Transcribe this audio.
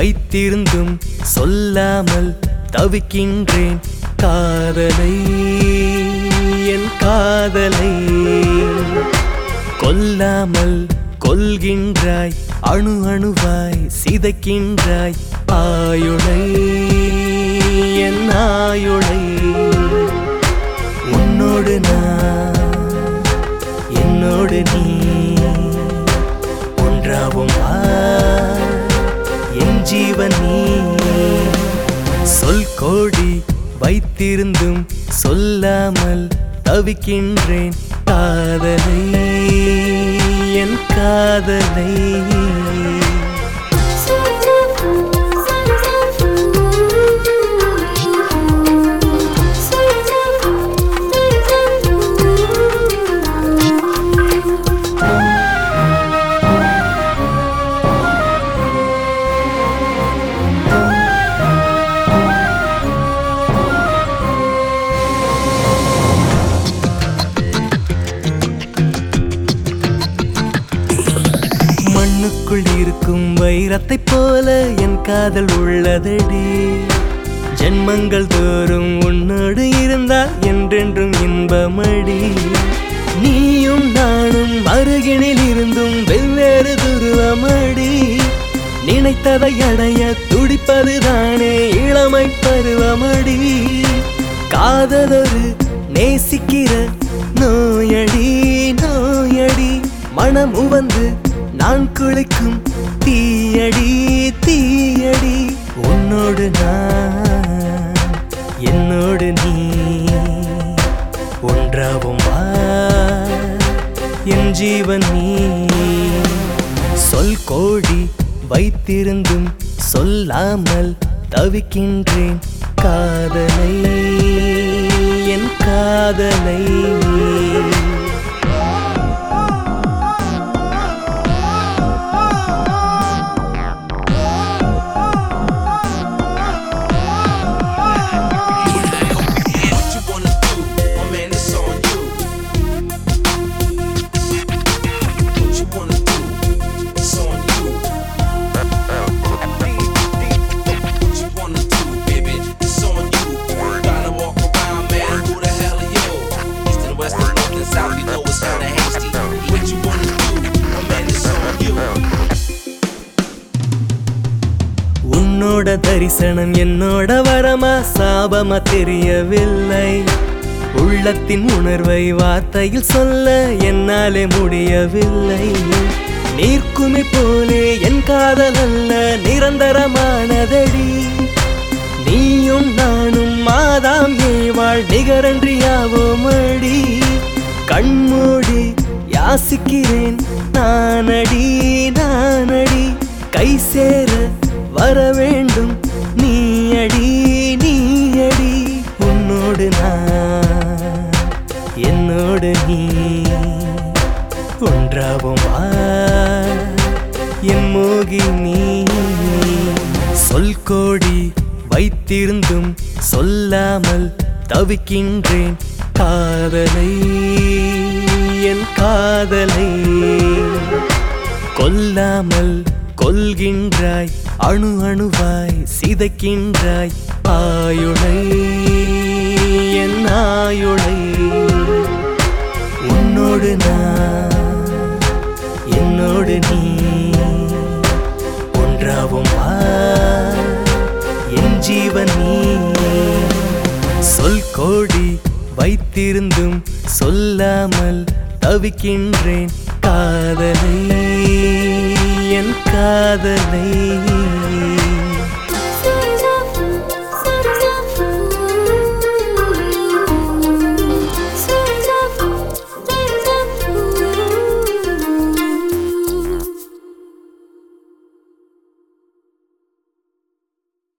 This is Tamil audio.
வைத்திருந்தும் சொல்லாமல் தவிக்கின்றேன் காதலை, என் காதலை. கொல்லாமல் கொல்கின்றாய், அணு அணுவாய் சிதைக்கின்றாய் ஆயுளை, என் ஆயுளை. உன்னோடு நான், என்னோடு நீ ஒன்றாவும் என் ஜீவன் நீ. சொல் கோடி வைத்திருந்தும் சொல்லாமல் தவிக்கின்றேன் காதலை, என் காதலை. மண்ணுக்குள் இருக்கும் வைரத்தை போல என் காதல் உள்ளதடி. ஜென்மங்கள் தோறும் உன்னோடு இருந்தால் என்றென்றும் இன்பமடி. நீயும் நானும் அருகினில் இருந்தும் வெவ்வேறு துருவமடி. நினைத்ததை அடைய துடிப்பதுதானே இளமை பருவமடி. காதலொரு நேசிக்கிற நோயடி, நோயடி. மனம் உவந்து நான் குளிக்கும் தீயடி, தீயடி. உன்னோடு நான், என்னோடு நீ ஒன்றாவும் என் ஜீவன் நீ. சொல் கோடி வைத்திருந்தும் சொல்லாமல் தவிக்கின்றேன் காதலை, என் காதலை. உன்னோட தரிசனம் என்னோட வரமா சாபமா தெரியவில்லை. உள்ளத்தின் உணர்வை வார்த்தையில் சொல்ல என்னாலே முடியவில்லை. நீர்க்குமி போலே என் காதல் அல்ல நிரந்தரமானதடி. நீயும் நானும் மாதாம் ஏவாள் நிகரன்றியாவோமடி. கண்மூடி யாசிக்கிறேன் நானடி, நானடி. கை சேர வர வேண்டும் நீயடி, நீயடி. உன்னோடு நான், என்னோடு நீ ஒன்றாவும் என் மோகினி. சொல் கோடி வைத்திருந்தும் சொல்லாமல் தவிக்கின்றேன் காதலை, என் காதலை. கொல்லாமல் கொல்கின்றாய், அணு அணுவாய் சிதைக்கின்றாய் ஆயுளை, என் ஆயுளை. உன்னோடு நான், என்னோடு நீ ஒன்றாவும் என் ஜீவன் நீ. சொல் கோடி வைத்திருந்தும் சொல்லாமல் தவிக்கின்றேன் காதலை, என் காதலை.